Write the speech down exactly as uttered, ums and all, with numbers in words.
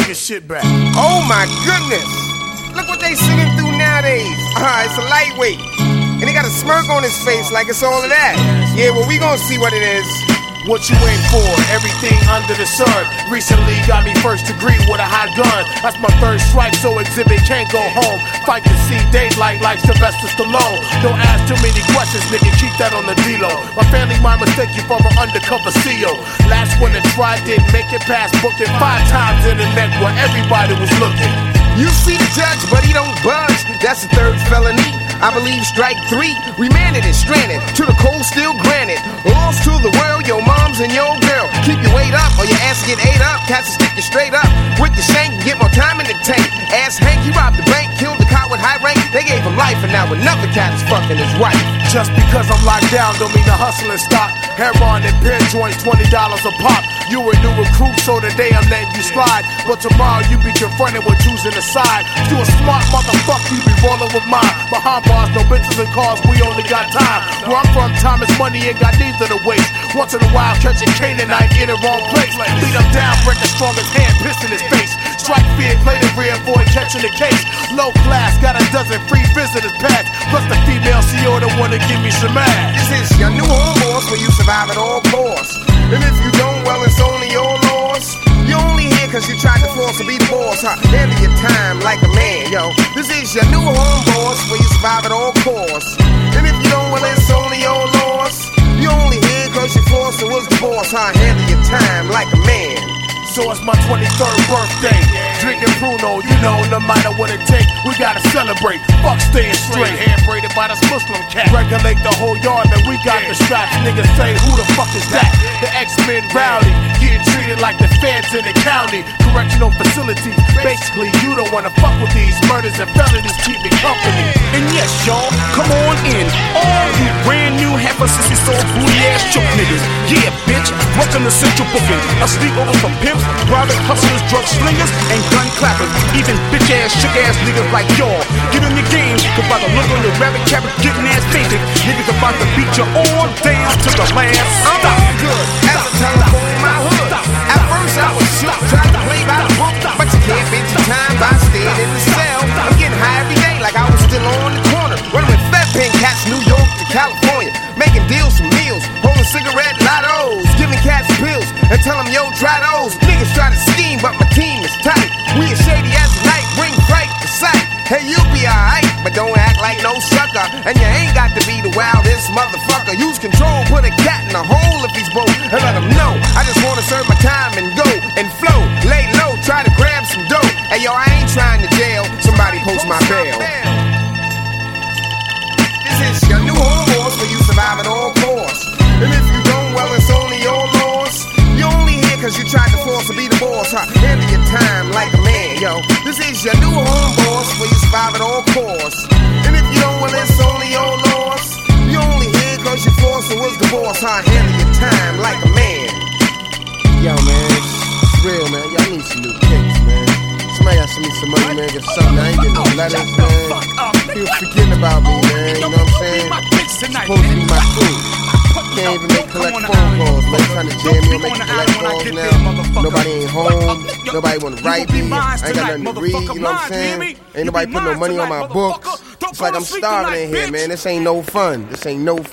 your shit back. Oh my goodness. Look what they singing through nowadays. Ah, it's a lightweight. And he got a smirk on his face like it's all of that. Yeah, well, we gonna see what it is. What you in for? Everything under the sun. Recently got me first degree with a hot gun. That's my third strike, so exhibit can't go home. Fight to see daylight like Sylvester Stallone. Don't ask too many questions, nigga, keep that on the D-Lo. My family might mistake you from an undercover C E O. Last one that tried didn't make it past, booked it five times in the neck where everybody was looking. You see the judge, but he don't budge. That's the third felony. I believe strike three, remanded and stranded to the cold steel granite. Lost to the world, your mom's and your girl. Keep your weight up or your ass get ate up. Cats will stick you straight up with the shank and get more time in the tank. Ass Hank, he robbed the bank, killed the cop with high rank. They gave him life and now another cat's fucking his wife. Just because I'm locked down don't mean the hustling stop. Heroin and pen joints, twenty dollars a pop. You a new recruit, so today I'm letting you slide. But tomorrow you be confronted with choosing a side. You a smart motherfucker, you be rolling with mine. Behind bars, no bitches and cars, we only got time. Where I'm from, time is money, ain't got neither to waste. Once in a while, catch a Canaanite in the wrong place. Beat him down, break the strongest hand, piss in his face. Strike fear, play the rear, avoid catching the case. Low class, got a dozen free visitors pass. Plus the female C E O that wanna give me some ass. This is your new home boss where you survive at all costs. And if you don't, well, it's only your loss. You only here cause you tried to force to be the boss, huh? Handle your time like a man, yo. This is your new home boss where you survive at all costs. And if you don't, well, it's only your loss. You only here cause you forced and was the boss, huh? Handle your time like a man. So it's my twenty-third birthday. Drinking Bruno, you know, no matter what it takes, we gotta celebrate. Fuck staying straight. Hand braided by this Muslim cat. Regulate the whole yard, man, we got the straps. Niggas say, who the fuck is that? The X-Men rowdy, getting treated like the feds in the county. Correctional facilities. Basically, you don't wanna fuck with these murders and felonies. Keep me company. And yes, y'all, come on in. All you brand new heifer sissy soul booty ass choke niggas. Yeah, bitch, welcome to Central Booking. A sleepover for pimps, private hustlers, drug slingers, and gun clappers. Even bitch ass, shook ass niggas like y'all. Get in the game, cause by the look on the rabbit cabbage getting ass fainted, niggas about to beat you all down to the last stop. I'm good as a telephone in my hood. At first I was shook, tried to play by the book, but you can't beat the time by staying in the cell. I'm getting high every day like I was still on the corner, running with fat pin cats, New York to California, making deals for meals, holding cigarette lottos, giving cats pills and tell them yo try those. Niggas try to scheme, but my team is tight. We as shady as the night, bring fright to sight. Hey, you be alright, but don't act like no sucker. And you ain't got to be the wildest motherfucker. Use control, put a cat in a hole if he's broke, and let him know I just wanna serve my time and go and flow. Lay low, try to grab some dough. Hey yo, I ain't trying to jail. Somebody post my bail. This is your new home boss where you survive at all costs. And if you don't, well, it's only your loss. You only here cause you tried to force to be the boss, huh? Handle your time like a man, yo. This is your new home boss where you survive at all costs. And if you don't, well, it's only your loss. You only here cause you forced and was the boss, huh? Handle your time like a man. Yo, man, it's real, man. Y'all need some new kicks, man. Somebody got to send me some money, man. Get something. I ain't getting no letters, man. People forgetting about me, man. You know what I'm saying? It's supposed to be my crew. Can't even make collect phone calls, man. Trying to jam me, make collect calls now. Nobody ain't home. Nobody want to write me. I ain't got nothing to read, you know what I'm saying? Ain't nobody putting no money on my books. It's like I'm starving in here, man. This ain't no fun. This ain't no